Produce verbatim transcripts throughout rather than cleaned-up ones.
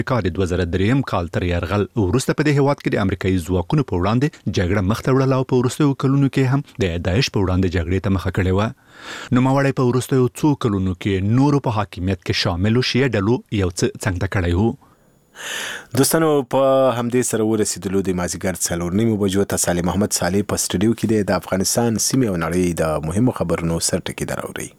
کال دوه زره درې کال تر یرغل وروسته په دې هیواد کې د امریکایي ځواکونو په وړاندې جګړه مخ ته وړله او په وروستیو کلونو کې هم د داعش په وړاندې جګړې ته مخه کړې وه. نوموړی په وروستیو څو کلونو کې نورو په حاکمیت کې شاملو شیعه ډلو یو څه څنګ ته کړی و. دوستانو په همدې سره ورسېدلو د مازدیګر څلور نیمو بجو ته صالح محمد صالح په سټوډیو کې د افغانستان سیمې او نړۍ د مهمو خبرونو سرټکي دراوړي.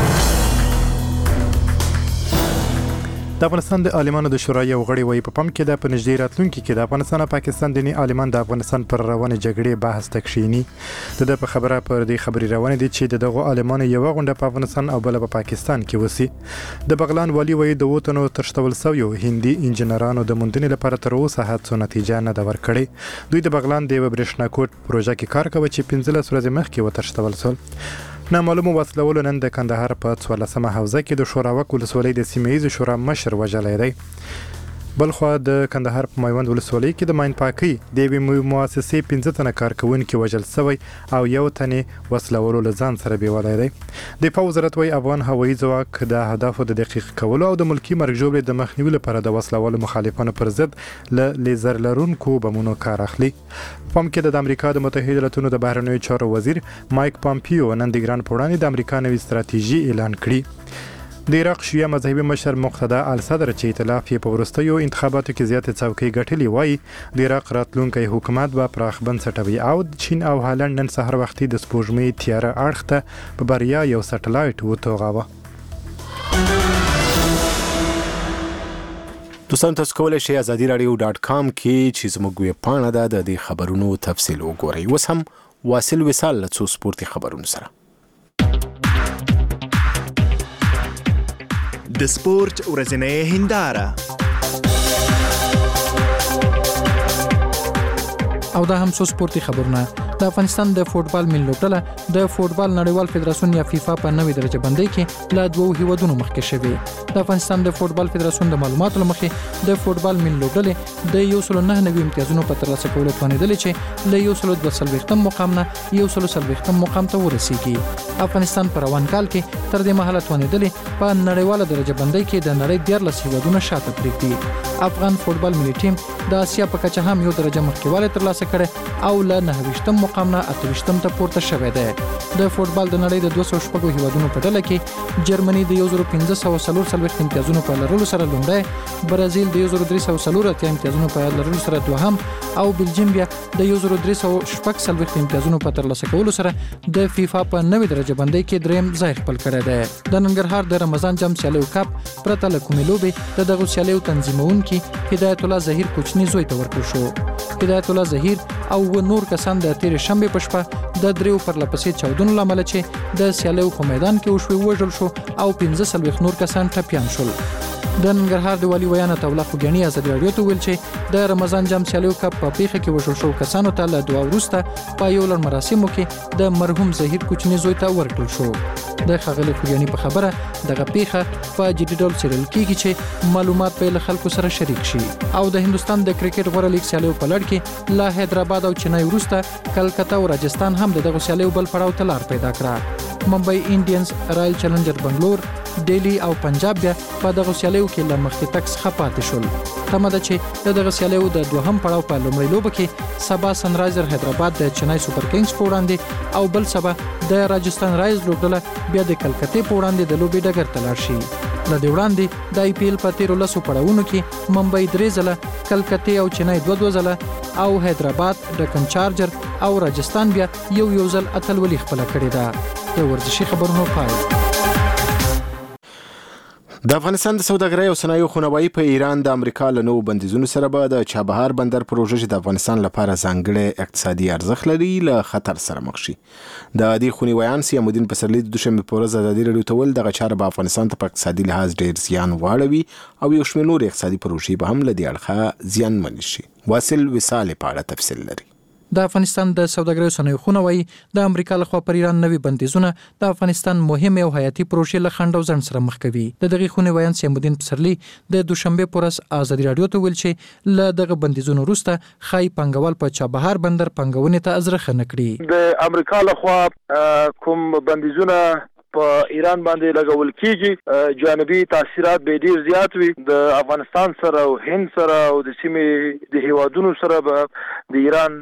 د افغانستان د عالمانو د شورا یو غړي وایي په پم کې د په نږدې راتلونکي کې د افغانستان او پاکستان دیني عالمان د افغانستان پر روانه جګړې بحث تکشینی. د په خبره پر دې خبري روانه دي چې د دغه عالمانو یو غونډه په افغانستان او بل په پاکستان کې وسی. د بغلان والی وایي د وټنو ترشتول سویو هندي انجنیرانو د موندنې لپاره تر اوسه هڅو نتیجه نه ده ورکړې. دوی د بغلان د برېښنا کوټ پروژه کې کار کوي چې پنځلس ورځې مخکې وترشتول سول. نامعلومو وسلولو نن د کندهار په څوارلسمه حوزه کې د شوراوک ولسوالۍ د سیمه ییز شورا مشر وژلی دی. بلخوا د کندهار په میوند ولسوالۍ کې د ماین پاکي د یوې مؤسسې پنځه تنه کارکونکي وژل شوی او یو تنې وسلولو له ځان سره بیولی دی. د دفاع وزارت وایي افغان هوایي ځواک د اهدافو د دقیق کولو او د ملکي مرګ ژوبلې د مخنیوي لپاره د وسلوالو مخالفانو پر ضد له لیزر لرونکو بمونو کار اخلي. پام کې د امریکا د متحده ایالاتونو د بهرنیو چارو وزیر مایک پامپیو نن د ایران په وړاندې د امریکا نوې ستراتیژي اعلان کړي. د عراق شیعه مذهبي مشر مقتدا الصدر چې ائتلاف یې په وروستیو انتخاباتو کې زیاتې څوکۍ ګټلې وایي د عراق راتلونکی حکومت به پراخ بنسټه وي او چین او هالند نن سهار وختي د سپوږمۍ تیاره اړخ ته په بریا یو سټلایټ وتوغاوه. دوستان تاسو کولی شئ ازادي رادیو ډاټ کام کې چې زموږ ویب پاڼه ده د دې خبرونو تفصیل وګورئ. اوس هم واصل وصال له څو سپورتي خبرونو سره. د سپورت ورځنۍ هنداره او دا هم څو سپورتي خبرونه. د افغانستان د فوټبال ملي لوبډله د فوټبال نړیوال فدراسیون یا فیفا په نوې درجه بندۍ کې له دوه هیوادونو مخکې شوی. د افغانستان د فوټبال فدراسیون د معلوماتو لمخې د فوټبال ملي لوبډلې د یو سل نه نوي امتیازونو په ترلاسه کولو توانېدلې چې له یو سل دوه څلوېښتم مقام نه یو سل څلوېښتم مقام ته ورسیږي. افغانستان په روان کال کې تر دې مهاله توانېدلې په نړیواله درجه بندۍ کې د نړۍ دیارلس هیوادونه شاته پرېږدي. افغان فوټبال ملي ټیم د اسیا په کچه هم یو درجه مخکېوالی ترلاسه کړی او له نهه ویشتم مقام نه اته ویشتم ته پورته شوی دی. د فوټبال د نړۍ د دوه سوه شپږو هیوادونو په ډله کې جرمني د یو زر پنځه سوه څلور څلوېښت امتیازونو په لرلو سره لومړی، برازیل د یو زر درې سوه څلور اتیا امتیازونو په لرلو سره دوهم او بلجیم بیا د یو زر درې سوه شپږ څلوېښت امتیازونو په ترلاسه کولو سره د فیفا په نوې درجه بندۍ کې دریم ځای خپل کړی دی. د ننګرهار د رمضان جام سیالیو کپ پرته له کومې لوبې د دغو سیالیو تنظیمونکي هدایت الله ظهیر کوچني زوی ته ورکړل شو. هدایت الله ظهیر او نور کسان د تېرې شنبې په شپه د دریو پرلپسې چاودنو له امله چې د سیالیو په میدان کې وشوې وژل شو او پنځه څلوېښت نور کسان ټپیان شول. د ننګرهار د والي ویاند توله خوږیاڼي ازادي راډیو ته ویل چې د رمضان جام سیالیو کپ په پیښه کې وژل شوو کسانو ته له دعا وروسته په یو لړ مراسمو کې د مرحوم ظهیر کوچني زوی ته ورکړل شو. د ښاغلي خوږیاڼي په خبره دغه پیښه په جدي ډول څېړل کېږي چې معلومات به له خلکو سره شریک شي. او د هندوستان د کرکټ غوره لیګ سیالیو په لړ کې له حیدرآباد او چنای وروسته کلکته او راجستان هم د دغو سیالیو بل پړاو ته لار پیدا کړه. ممبئی انډینز، رایل چلنجر بنګلور، ډیلی او پنجاب بیا په دغه سیالیو کې له مخکې تګ څخه پاتې شول. تمه ده چې د دغه سیالیو د دوهم پړاو په لومړۍ لوبه کې سبا سنرایزر حیدرآباد د چنای سوپر کینګز په وړاندې او بل سبا د راجستان رایلز لوبډله بیا د کلکتې په وړاندې د لوبې ډګر ته لاړ شي. له دې وړاندې د آی پی ایل په تیرو لسو پړاوونو کې ممبئی درې ځله، کلکتې او چنای دوه دوه ځله او حیدرآباد، ډکن چارجر او راجستان بیا یو یو ځل اتلولي خپله کړې ده. د ورزشي خبرونو پای. د افغانستان د سوداګرۍ او صنایعو خونوایي په ایران د امریکا له نوو بندیزونو سره به د چابهار بندر پروژه چې د افغانستان لپاره ځانګړی اقتصادي ارزښت لري له خطر سره مخ شي. د دې خونیوایان سیام الدین پسرلي د دوشنبې په ورځ ازادي راډیو ته ویل دغه چاره به افغانستان ته په اقتصادي لحاظ ډېر زیان واړوي او یو شمېر نورې اقتصادي پروژې به هم له دې اړخه زیانمنې شي. واصل وصال په اړه تفصیل لري. د افغانستان د سوداګرۍ او صنایعو خونوایي د امریکا لخوا پر ایران نوي بندیزونه د افغانستان مهمې او حیاتي پروژې له خنډ او ځنډ سره مخ کوي. د دغې خونې ویاند سیام الدین پسرلي د دوشنبې په ورځ ازادي راډیو ته ویل چې له دغه بندیزونو وروسته ښایي پانګوال په چابهار بندر پانګونې ته ازرخه نه کړي. د امریکا لخوا کوم بندیزونه په ایران باندې لګول کیږي جانبي تاثیرات به ډیر زیات وي د افغانستان سره او هند سره او د سیمې د هیوادونو سره به د ایران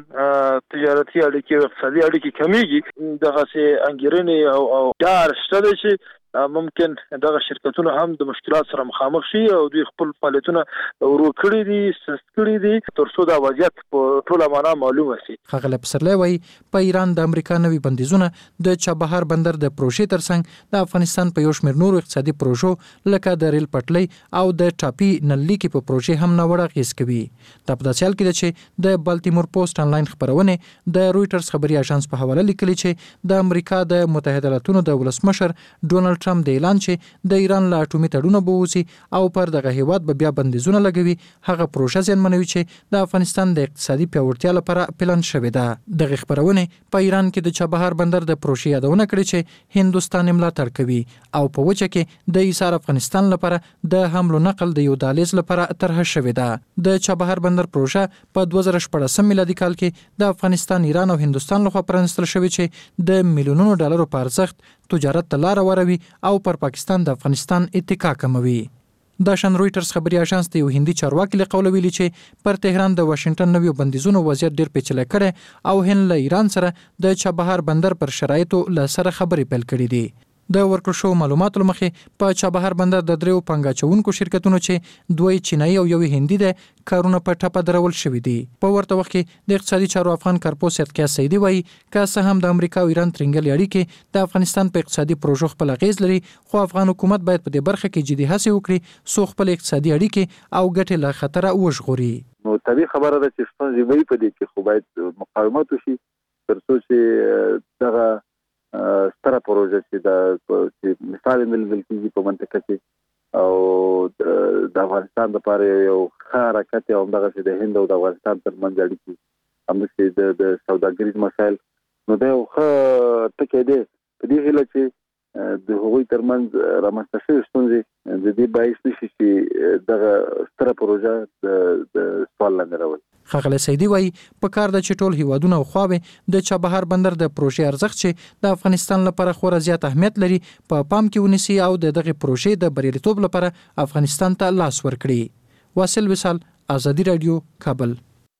تجارتي اړیکې او اقتصادي اړیکې کمیږي دغه سه انګیرنې او او دار شته چې ممکن دغه شرکتونه هم د مشکلات سره مخامخ شي او دوی خپل فعالیتونه ورو کړی دي سست کړی دي ترڅو دا وضعیت په ټوله معنا معلومه شي. خغل پسرلی وای په ایران د امریکا نوي بندیزونه د چابهار بندر د پروژې ترڅنګ د افغانستان په یو شمېر نورو اقتصادي پروژو لکه د ریل پټلۍ او د ټاپي نلي کې په پروژې هم نوړه غیس کوي. د په داسې حال کې چې د بالټیمور پوسټ انلاین خبرونه د رويټرز خبري اژانس په حواله لیکلي چې د امریکا د متحده ایالاتونو د ولسمشر ډونالد ټرمپ د اعلان چې د ایران له اټومي تړون بووسی او پر دغه هیواد به بیا بندیزونه لګوي هغه پروژه ځنمنوي چې د افغانستان د اقتصادي پیاوړتیا لپاره پلان شوې ده. دغه خبرونه په ایران کې د چابهار بندر د پروژې یادونه کړې چې هندستان ملاتړ کوي او په وجه کې د ایثار افغانستان لپاره د حمل نقل د یو دهلیز لپاره طرح شوې ده. د چابهار بندر پروژه په دوه زره شپږ میلادي کال کې د افغانستان، ایران او هندستان لخوا پرانستل شوې چې د میلیونونو ډالرو په ارزښت تجارت ته لار وروي او پر پاکستان د افغانستان اتکا کموي. د شان رويټرز خبري اژانس د یو هندي چارواکي له قوله ویلي چې پر تهران د واشنگټن نویو بندیزونو وضعیت ډیر پیچلی کړي او هند له ایران سره د چابهار بندر پر شرایطو له سره خبرې پیل کړې دي. د ورکړ شو معلوماتو لمخې په چابهار بندر د دریو پنګاچونکو شرکتونو چې دوی چینایي او یو هندي د کارونه په ټاپه درول شوې دي. په ورته وخت کې د اقتصادي چارو افغان کارپوس سیدکیا سیدی وایي که څه هم د امریکا او ایران ترنګلې اړیکې د افغانستان په اقتصادي پروژو خپل اغیز لري خو افغان حکومت باید په دې برخه کې جدي هڅې وکړي څو خپل اقتصادي اړیکې او ګټې له خطره وژغوري. نو طبيعي خبره ده چې ستونزې وي په دې کې خو باید مقاومت وشي ترڅو چې دغه ستره پروژه چې د مثال ملګل کېږي په منطقه کې او د افغانستان لپاره یو ښه حرکت او دغه چې د هند او د افغانستان ترمنځ اړیکې همداسې د سوداګریز مسایل نو دا یو ښه ټکی دی په دې هیله چې د هغوی ترمنځ رامنځته شوې ستونزې د دې باعث نشي چې دغه ستره پروژه د سوال لاندې راولي. خغل سیدی وای په کار د چټول هیوادونو او خواوې د چابهار بندر د پروژې ارزښت چې د افغانستان لپاره خورا زیات اهمیت لري په پا پام کې ونیسي او د دغه پروژې د بریالیتوب لپاره افغانستان ته لاس ورکړي. واصل وصال، آزادی رادیو، کابل.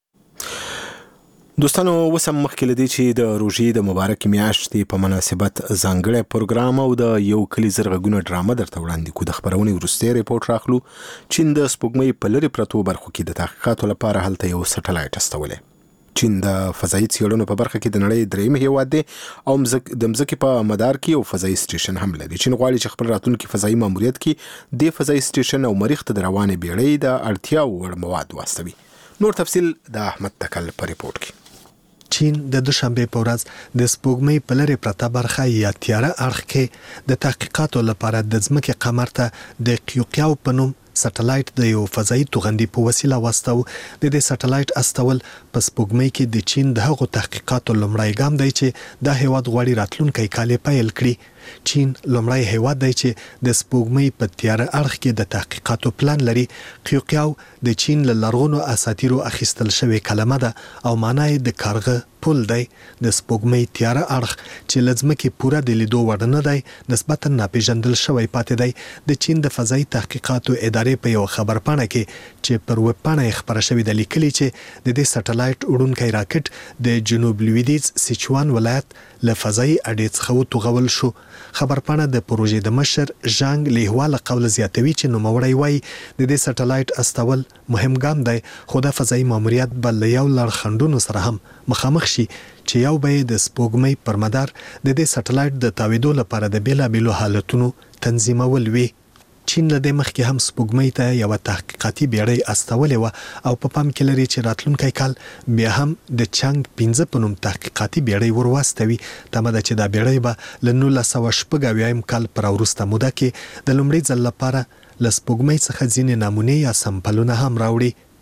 دوستانو وسم مخکې لدی چې د روژې د مبارک میاشتې په مناسبت ځانګړی پروګرام او د یو کلی زرغونه ډرامه درته وړاندې کو. د خبرونې وروسته ریپورت راخلو. چین د سپوږمۍ په لری پرتو برخو کې د تحقیقاتو لپاره هلته یو سټلایټ استولې. چین د فضایي څېړنو په برخه کې د نړۍ دریم هیواد دی او مزک د مزکې په مدار کې یو فضایي سټیشن هم لري. چین غواړي چې خپل راتلونکي فضایي ماموریت کې د فضایي سټیشن او مریخ ته د روانې بیړۍ د اړتیا وړ مواد واستوي. نور تفصیل د احمد تکل په ریپورت کې. چین د دوشنبه په ورځ د سپوږمۍ په لری پرته برخه یا تیاره اړخ کې د تحقیقاتو لپاره د ځمکې قمر ته د قیوقیاو په نوم سټلایټ د یو فضایي توغندي په وسیله واستو. د دې سټلایټ استول په سپوږمۍ کې د چین د هغو تحقیقاتو لومړی ګام دی چې د هیواد غوړي راتلونکي کال پیل کړي. چین لومړی هیواد دی چې د سپوږمۍ په تیاره اړخ کې د تحقیقاتو پلان لري. قیوقیاو د چین له لرغونو اساطیرو اخیستل شوی کلمه ده او معنی د کارغه پل دی. د سپوږمۍ تیاره اړخ چې لزمکه پوره د لیدو وړ نه دی نسبتا ناپېژندل شوی پاتې دی. د چین د فضایي تحقیقاتو ادارې په یو خبرپاڼه کې چې پر ویب پاڼه خبره شوې ده لیکلي چې د دې سټلایټ وړونکی راکټ د جنوب لویدیځ سیچوان ولایت له فضایي اډې څخه وتوغول شو. خبرپاڼه د پروژې د مشر ژانګ لیهواله قول زیاتوي چې نوموړی وایي د دې سټلایټ استول مهم ګام دی خو د فضایي ماموریت بل یو لړ خنډونو سره هم مخامخ شي چې یو به د سپوږمۍ پر مدار د دې سټلایټ د تاویدو لپاره د بیلابیلو حالتونو تنظیمول وي. چین له دې مخکې هم سپوږمۍ ته یو تحقیقاتي بیړۍ استولې و او په پام کې لري چې راتلونکی کال بیا هم د چانګ پنځه په نوم تحقیقاتي بیړۍ ورواستوي. تمه ده چې دا بیړۍ به له نولس سوه شپږ اویایم کال پر وروسته موده کې د لومړي ځل لپاره له سپوږمۍ څخه ځینې نمونې یا سمپلونه هم راوړي.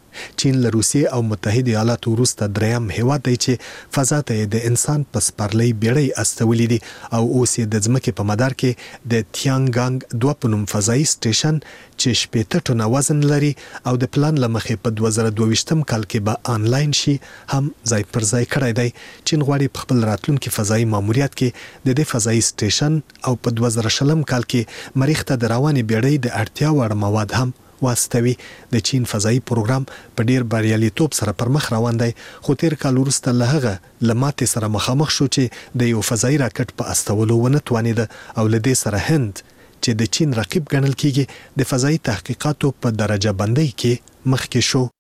چین له روسیې او متحده ایالاتو وروسته دریم هیواد دی چې فضا ته د انسان په سپرلۍ بیړۍ استولې دي او اوس یې د ځمکې په مدار کې د تیانګانګ دوه په نوم فضایي سټیشن چې شپېته ټنه وزن لري او د پلان له مخې په دوه زره دوه ویشتم کال کې به آنلاین شي هم ځای پر ځای کړی دی. چین غواړي په خپل راتلونکي فضایي ماموریت کې د دې فضایي سټیشن او په دوه زره شلم کال کې مریخ ته د روانې بیړۍ د اړتیا وړ مواد هم واستوي. د چین فضایي پروګرام په ډیر بریالیتوب سره پر مخ روان دی، خو تیر کال وروسته له هغه له ماتې سره مخامخ شو چې د یو فضایي راکټ په استولو ونه توانېده او له دې سره هند چې د چین رقیب ګڼل کیږي د فضایي تحقیقاتو په درجه بندۍ کې مخکې شو.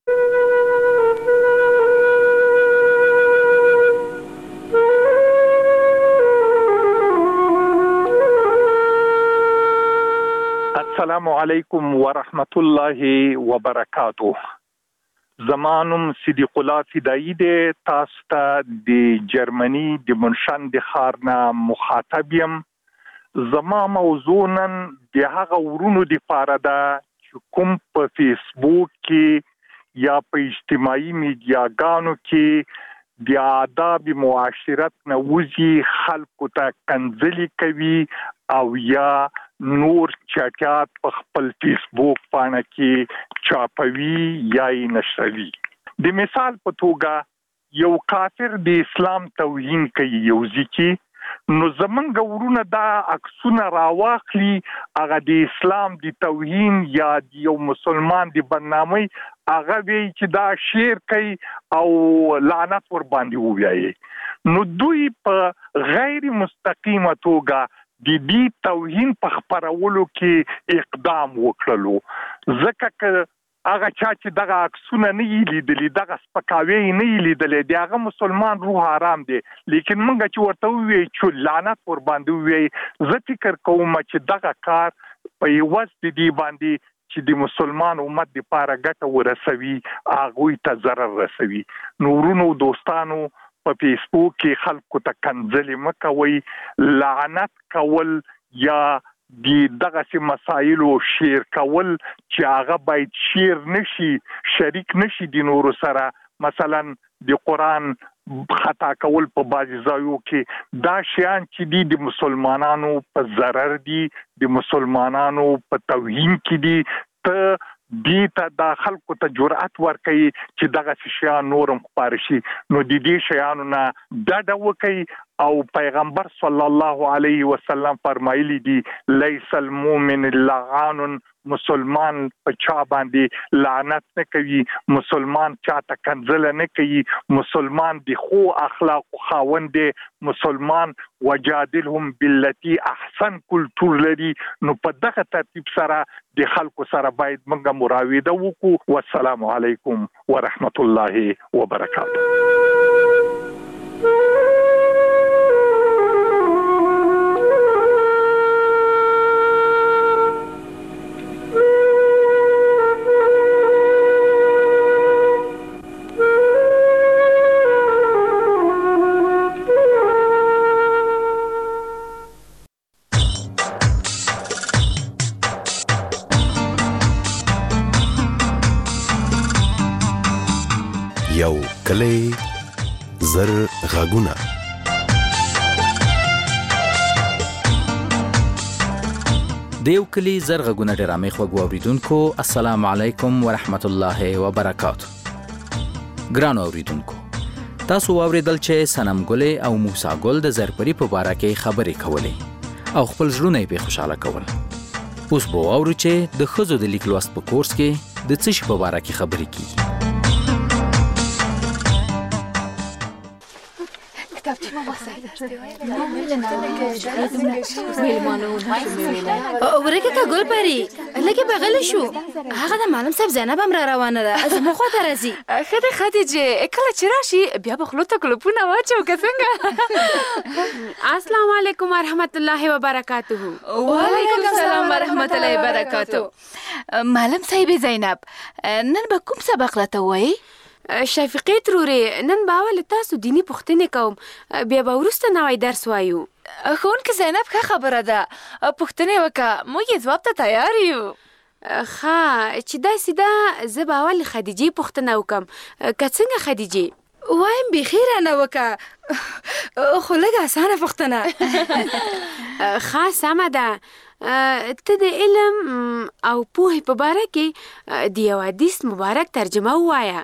السلام علیکم ورحمت الله وبرکاتو. زمانم صدیق الله فدایی دی. تاسو ته د جرمني د منشن د ښار نه مخاطب یم. زما موضوع نن د هغه ورونو دپاره ده چې کوم په فیسبوک کې یا په اجتماعي میډیاګانو کې د آداب معاشرت نه وځي، خلکو ته کنځلې کوي او یا نور چټیات په خپل فیسبوک باندې کې چاپوي یا یې نشروي. د مثال په توګه یو کافر د اسلام توهین کوي یو ځکه نو زمونږ ورونه دا عکسونه راواخلي، هغه د اسلام د توهین یا د یو مسلمان د بدنامۍ هغه وی چې دا شعر کوي او لعنت ور باندې ووایي. نو دوی په غیر مستقیمه توګه د دې توهین په خپرولو کې اقدام وکړلو، ځکه که هغه چا چې دغه عکسونه نه یې لیدلي، دغه سپکاوی نه یې لیدلی، د هغه مسلمان روح آرام دی. لیکن موږ چې ورته ووایو چې لعنت ور باندې ووایي، زه فکر کوم چې دغه کار په یوز د دې باندې چې د مسلمان امت دپاره ګټه ورسوي هغوی ته ضرر رسوي. نو ورونو دوستانو په فیسبوک کې خلکو ته کنځلې مه کوئ، لعنت کول یا د دغسې مسایلو شیر کول چې هغه باید شیر نشي، شریک نشي د نورو سره. مثلا د قرآن خطا کول په بعضې ځایو کې دا شیان چې دي د مسلمانانو په ضرر دي، د مسلمانانو په توهین کې دي. ته دې ته دا خلکو ته جرأت ورکوي چې دغه شیان نورم خپاره شي. نو د دې شیانو نه ډډه وکړي او پیغمبر صلی الله علیه وسلم فرمایلی دي لیس المؤمن اللعان، مسلمان په چا باندې لعنت نه کوي، مسلمان چاته کنځله نه کوي، مسلمان د خو اخلاق خاوند دی، مسلمان وجادلهم بالتي احسن کلتور لري. نو په دغه ترتیب سره د خلکو سره باید موږ مراوده وکړو. والسلام علیکم ورحمت الله وبرکاته. یو کلی زر غږونه. د یو کلی زر غږونه ډرامې خوږو اوریدونکو، السلام علیکم ورحمت الله وبرکاتو. ګرانو اوریدونکو، تاسو واوریدل چې سنم ګلې او موسی ګل د زرپری په باره کې خبرې کولې او خپل زړونه یې په خوشاله کول. اوس به واورو چې د ښځو د لیک لوست په کورس کې د څه شي په باره کې خبرې کیږي. ورکه که ګل پري لکه بغل شو، هغه د معلم صاحب زینب هم را روانه ده، زما خوا ته راځي. ښه دی خدیجې، کله چې راشي بیا به خولو ته کلوپونه واچو که څنګه. السلام علیکم ورحمت الله وبرکاته. وعلیکم السلام ورحمت الله وبرکاته. معلم صاحب زینب، نن به کوم سبق راته وایي؟ شفیقې ترورې، نن به اول تاسو دیني پوښتنې کوم، بیا به وروسته نوی درس وایو. ښوونکې زینب ښه خبره ده، پوښتنې وکړه، موږ یې ځواب ته تیار یو. ښه چې داسې ده زه به اول خدیجې پوښتنه وکم که څنګه خدیجې وایم بیخي رانه وکړه خو لږ اسانه پوښتنه ښه سمه ده ته د علم او پوهې په باره کې د یو حدیث مبارک ترجمه ووایه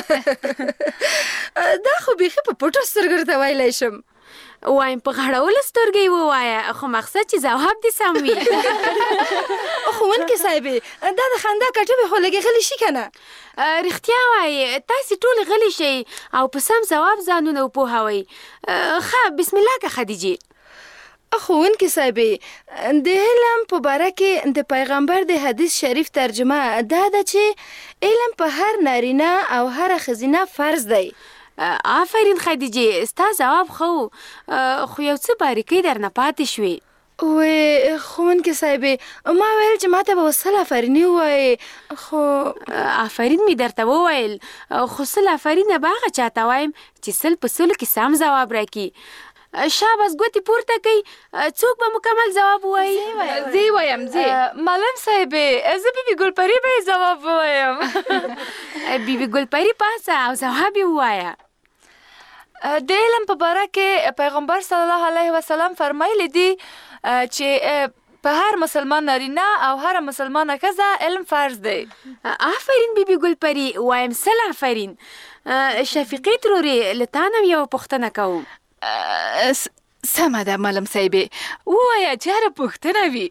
دا خو بیخي په پټو سترګو درته ویلی شم وایم په غړولو سترګې یې ووایه خو مقصد چې ځواب دې سم وي ښوونکې صاحبې دا د خندا کټوې خو لږې غلي شي که نه رښتیا وایي تاسې ټولې غلي شئ او په سم ځواب ځانونه وپوهوئ ښه بسم الله که خدیجې ښوونکې صاحبې د علم په باره کې د پیغمبر د حدیث شریف ترجمه دا ده چې علم په هر نارینه او هر ښځینه فرض دی آفرین خدیجې ستا ځواب ښه و خو یو څه باریکۍ درنه پاتې شوې وې ښوونکې صاحبې ما ویل چې ما ته به سل آفریني ووایې خو آفرین مې درته وویل خو سل آفرینه به هغه چاته وایم چې سل په سلو کې سم ځواب راکړي شاباس ګوتې پورته کوي څوک به مکمل ځواب ووایي زه یې وایم زه معلم صاحبې زه بیبي ګلپري به یې ځواب ووایم بیبي ګلپري پاسه او ځواب یې ووایه د علم په باره کې پیغمبر صلی الله علیه وسلم فرمایلی دي چې په هر مسلمان نارینه او هر مسلمانه ښځه علم فرض دی آفرین بیبي ګلپري وایم سل آفرین شفیقې ترورې له تا نه یوه پوښتنه کوم سمه ده معلم صاحبې ووایه چې هره پوښتنه وي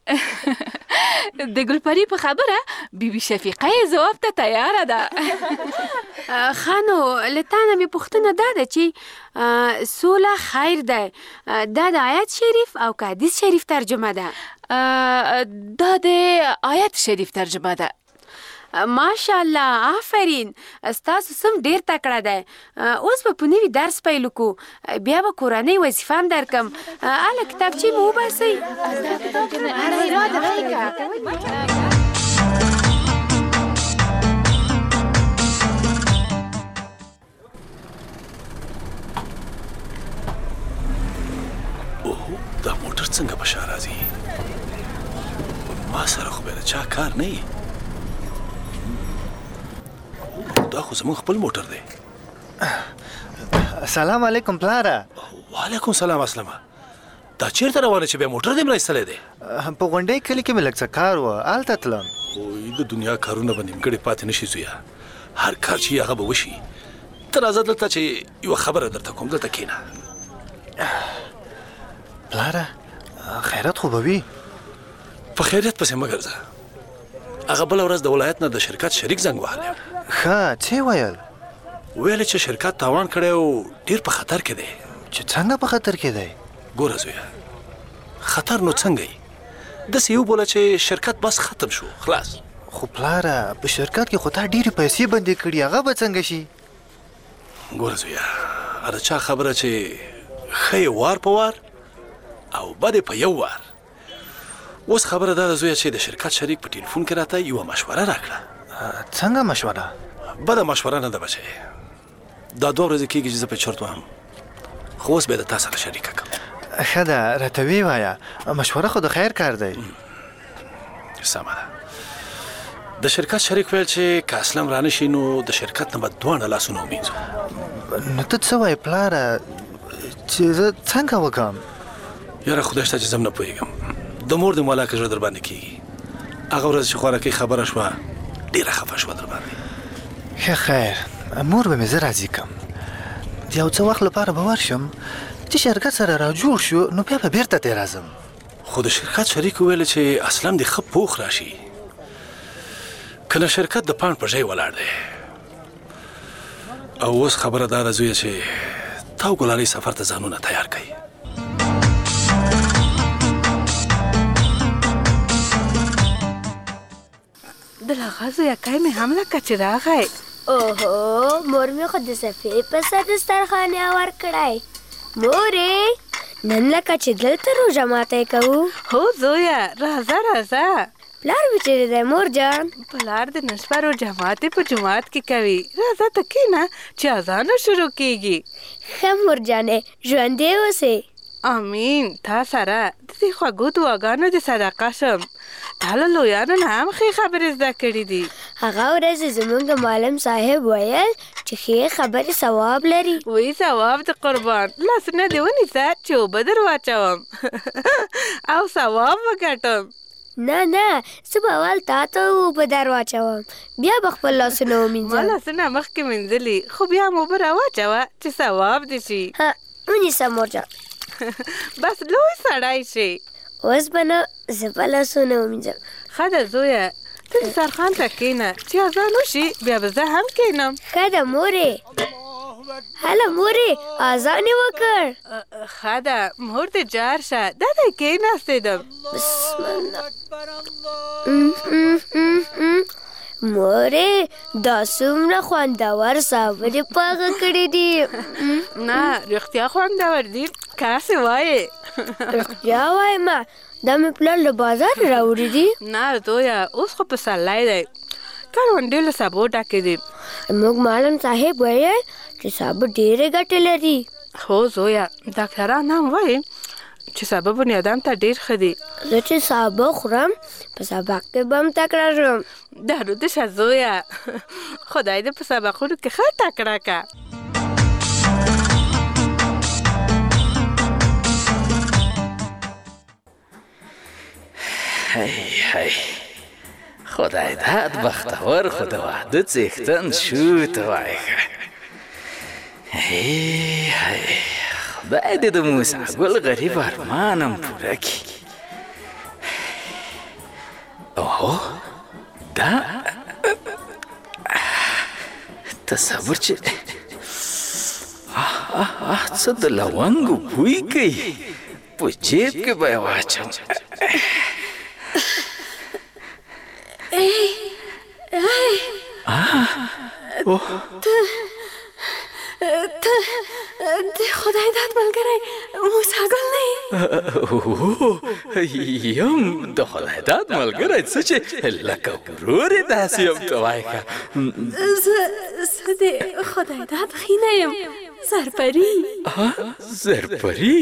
د ګلپري په خبره بیبي شفیقه یې ځواب ته تیاره ده ښه نو له تا نه مې پوښتنه دا ده چې سوله خیر ده دا د آیت شریف او که حدیث شریف ترجمه ده دا د آیت شریف ترجمه ده ماشاءالله آفرین ستاسو سم ډیر تکړه دی اوس به په نوي درس پیل وکړو بیا به کورنۍ وظیفه هم درکم هله کتابچې مو وباسئ اوه دا موټر څنګه په شا راځي ما سره خو بیا د چا کار نه وي دا خو زمون خپل موټر دی سلام علیکم پلاره وعلیکم سلام اسلامه دا چیرته روانه چې بیا موټر دې مرایستلی دی په غونډۍ کلي کې مې لږ څه کار و هلته تلم اوی د دنیا کارونه به نیمګړې پاتې نه شي زویه هر کار چې هغه به وشي ته راځه دلته چې یوه خبره درته کوم دلته کښېنه پلاره خیرات خو به وي په خیریت پسې مه ګرځه هغه بله ورځ د ولایت نه د شرکت شریک زنګ وهلی ښه څه ویل ویل چې شرکت تاوان کړی او ډېر په خطر کې دی چې څنګه په خطر کې دی ګوره زویه خطر نو څنګه یي داسې یې وبوله چې شرکت بس ختم شو خلاص خو پلاره په شرکت کې خو تا ډېرې پیسې بندې کړي هغه به څنګه شي ګوره زویه هغه چا خبره چې ښه یې وار په وار او بد په یو وار اوس خبره دا ده زویه چې د شرکت شریک په ټلیفون کې راته یوه مشوره راکړه څنګه مشوره بده مشوره نه ده بچی دا دوه ورځې کېږي چې زه په چرت وهم خو اوس بیا د تا سره شریکه کړم ښه ده راته ویې وایه مشوره خو د خیر کار دی سمه ده د شرکت شریک ویل چې که اسلم رانه شي نو د شرکت نه به دواړه لاسونه ومینځو نو ته څه وایې پلاره چې زه څنګه وکړم یاره خدای شته چې زه هم نه پوهېږم د مور د مولا که زړه در باندې کېږي هغه ورځ چې خوارکۍ خبره شوه ډېره خفه شوه در باندې ښه خیر مور به مې زه راضي کړم د یو څه وخت لپاره به ورشم چې شرکت سره را جوړ شو نو بیا به بېرته ترې راځم خو د شرکت شریک وویل چې اسلم دې ښه پوخ راشي که نه شرکت د پاڼ په ژۍ ولاړ دی او اوس خبره دا ده زویه چې تا او ګلالۍ سفر ته ځانونه تیار کړئ د لغازو یکای مې هم لکه چې راغی اوهو مور مې خو د صفې په سر دسترخوان هوار کړی مورې نن لکه چې دلته روژه ماتی کوو هو زویه راځه راځه پلار مې چیرې دی مور جان پلار د نن شپه روژه ماتې په جومات کې کوي راځه ته کښېنه چې اذانه شروع کېږي ښه مور جانې ژوندی اوسې امین تا سره د دې خوږو دعاګانو د صدقه شم. تا له لویانو نه هم ښې خبرې زده کړي دي. هغه ورځ زموږ معلم صاحب ویل چې ښې خبرې ثواب لري. وی ثواب د قربان لاسونه دې ونیسه چې اوبه در واچوم او ثواب وګټم. نه نه زه به اول تا ته اوبه در واچوم بیا به خپل لاسونه ومینځم. ما لاسونه مخکې مینځلي خو بیا مو اوبه راواچوه چې ثواب دې شي. ونیسه مورجان. بس لوی سړی شي. اوس به نه زه به لاسونه ومینځم. ښه ده زویه ته دسترخوان ته کښېنه چې اذان وشي بیا به زه هم کښېنم. ښه ده مورې. هله مورې اذان یې وکړ. ښه ده مور دې جار شه دا دی کښېناستېدم. مورې دا څومره خوندور صابرې پاغه کړې دي. نه رښتیا خوندور دي کاسې وایې. رښتیا وایم دا مې پلار له بازار راوړي دي. نه زویه اوس خو پسرلی دی کروندې له سابو ډکې دي. موږ معلم صاحب ویل چې سابه ډېرې ګټې لري. هو زویه ډاکټران هم وایي چې سابه بنیادم ته ډېر ښه دي. زه چې سابه خورم په سبق کې به هم تکړه شم. درود شه زویه خدای دې په سبقونو کې ښه تکړه که. هی هی خدای داد بختور خو د واده څښتن شو ته وایې ښه. هی هی خدای دې د موسی ګل غریب ارمانم پوره کړي. اوهو دا تصور چې څه د لونګو بوی کوي په جیب کې به یې واچوم. ته ته د خدای داد ملګری موسی ګل نه یې؟ یم د خدای داد ملګری څه چې لکه ورور یې داسې یم ته وایې که. زه زه د خدای داد خینه یم زرپري. زرپري؟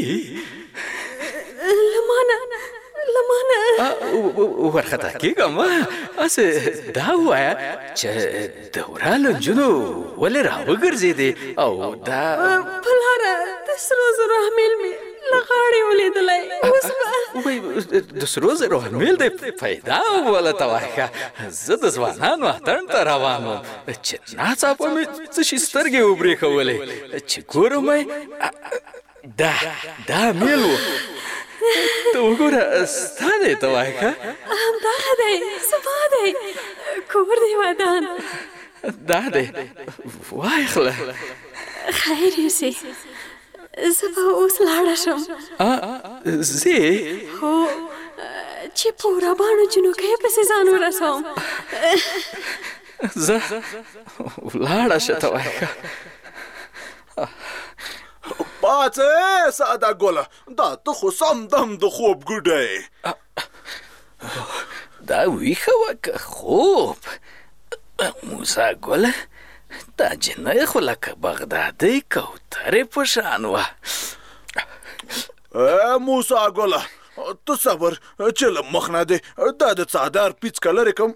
له مانه له مانه ورخطا کېږم هسې دا ووایه چې د ورالو نجونو ولې راوګرځېدې او دا پلاره د سرو زرو امیل مې له غاړې ولیدلی. اوس وایي د سرو زرو امیل دی پیدا وله ته وایه ښه. زه د ځوانانو اتڼ ته روان وم چې ناڅاپه مې څه شي سترګې وبرېښولې چې ګورم دا دا امیل و. ته وګوره ستا دی ته وایه ښه. همدغه دی زما دی کور دی ودان. دا دی وایخله. خیر یوسې زه به اوس لاړه شم. ځې؟ هو چې په وراباڼو جنوکۍ پسې ځان ورسوم. زه لاړه شه ته وایه ښه. پاڅه ساده ګله دا ته خو سم دم د خوب ګوډی. دا ویښه وه که خوب؟ موسی ګله دا جنۍ خو لکه بغدادۍ کوترې په شان وه. موسی ګله ته صبر چې له مخ نه دی دا د څادر پیڅکه لرې کړم.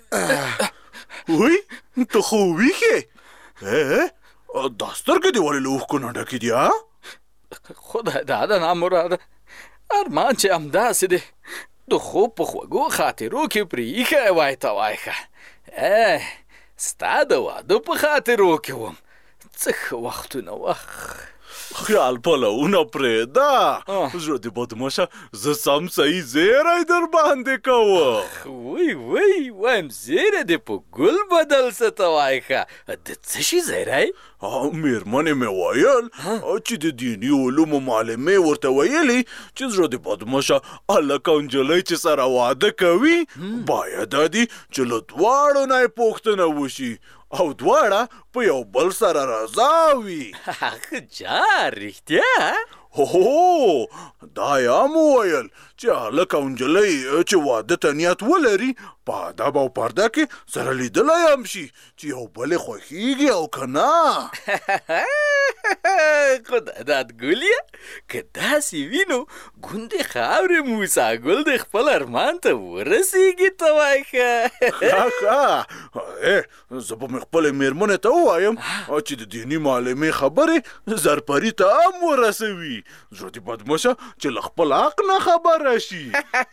وی ته خو ویښې دا سترګې دې ولې له اوښکو نه ډکې دي؟ خدای داده نامراده ارمان چې همداسې دی د خوب په خوږو خاطرو کې پرې ایښی وای ته وایه ښه. ستا د واده په خاطرو کې وم څه ښه وختونه وخت خیال پلونه پرېږده زړه دې بدمشه زه سم صحیح زیری در باندې کوم. وی وی وایم زیری دې په ګل بدل څه ته وایه ښه. د څه شي زیری؟ مېرمنې مې ویل چې د دیني علومو معلمې ورته ویلي چې زړه دې بدمشه هلک او نجلۍ چې سره واده کوي باید دا دي چې له دواړو نه یې پوښتنه وشي او دواړه په یو بل سره رضا وي. جار رښتیا؟ هو دا یې هم وویل چې هلک او نجلۍ چې واده ته نیت ولري په ادب او پرده کې سره لیدلی هم شي چې یو بل یې خوښېږي او که نه. خدای داد ګولیا که داسې وینو ګوندې خاورې موسی ګل د خپل ارمان ته ورسېږي ته وایي ښه ښه زه به مې خپلې مېرمنې ته ووایم چې د دیني معلمې خبرې زرپري ته هم ورسوي زړه دې بدمشه چې له خپل حق نه خبره شي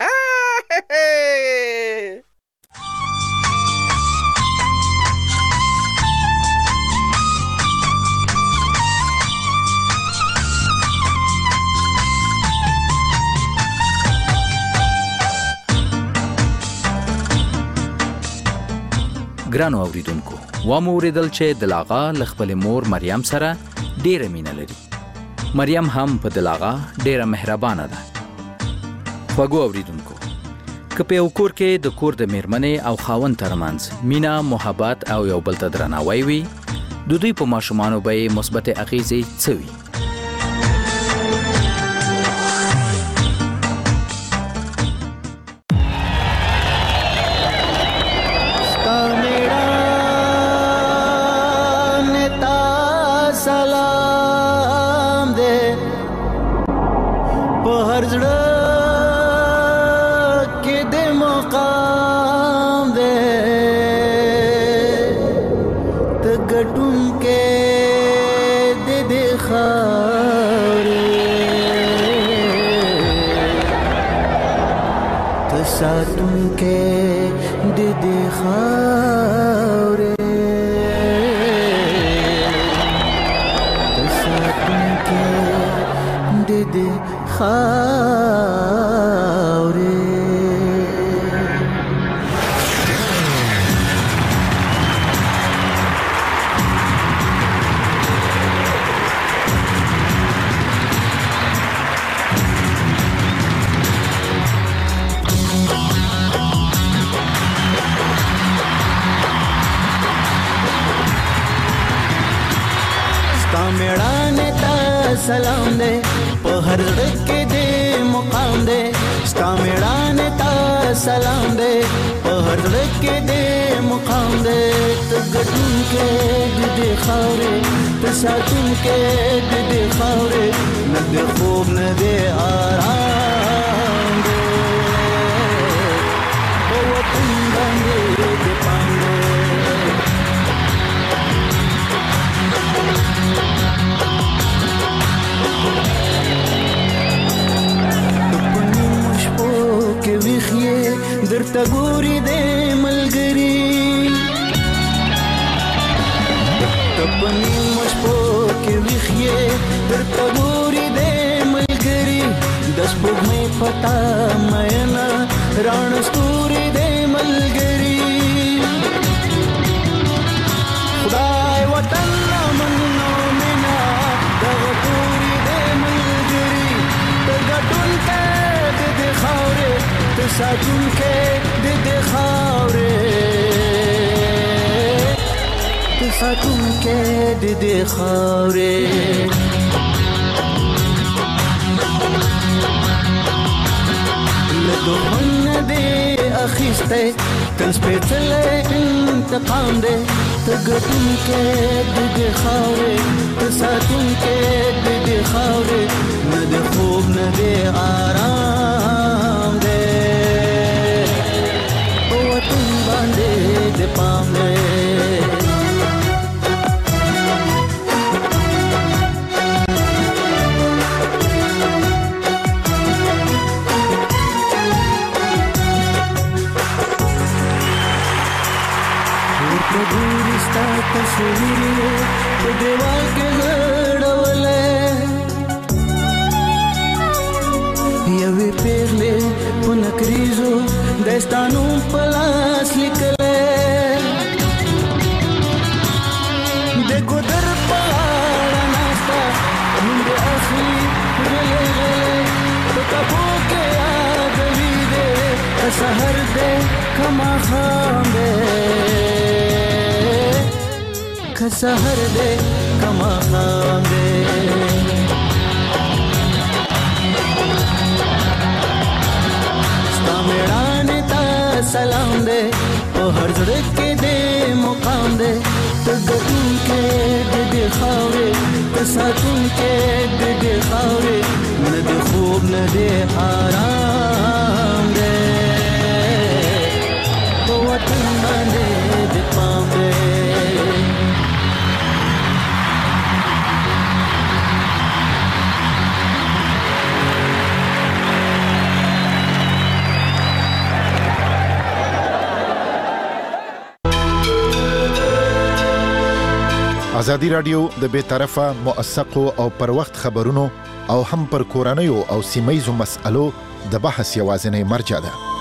ګرانو اوریدونکو و مو اوریدل چې د لاغا له خپلې مور مریم سره ډیره مینه لري مریم هم په د لاغا ډیره مهربانه ده خوږو اوریدونکو که په یو کور کې د کور د میرمنې او خاوند ترمنځ مینه محبت او یو بل ته درناوی وي د دوی په ماشومانو به یې مثبت اغیزې څه وي سلام دے په هر زړه کې دې مقام دے ستا میړانه تا سلام دے په هر زړه کې دې مقام دے ته ګټون کې دې خاورې ته ساتون کې دې خاورې نه دې خوب نه دې آرام دے په وطن باندې دې پام دے درته ګوري دې ملګری تپنی مشپو کې ویخې درته ګوري دې ملګری د سپوږمۍ پتا مېنا رڼ ستوري دې ملګری خدای وطن منو مینا د ګوري دې ملګری ته ګټون کې دې خاورې ساتون کې د دې خاورې ته ساتون کې د دې خاورې له دښمن دې اخیسته تل سپېڅلی انتقام دې ته ګټون کې د دې خاورې ته ساتون کې د دې خاورې نه د خوب نه دې آرام دې de pamle urte gurista tasvire de deval ke gadavale yavi perle punakrizo destanu palas likale سحر دے کما خام دے سحر دے کما خام دے ستا میڑانے تا سلام دے او ہر زڑک کے دے مقام دے تګونکې د دې خاورې ته ساتونکې د دې خاورې نه د خوب نه د آرام دی په وطن باندې د پام دی ازادي رادیو د بې طرفه موثقو او پر وخت خبرونو او هم پر کورنیو او سیمایزو مسألو د بحث یوازینی مرجع ده.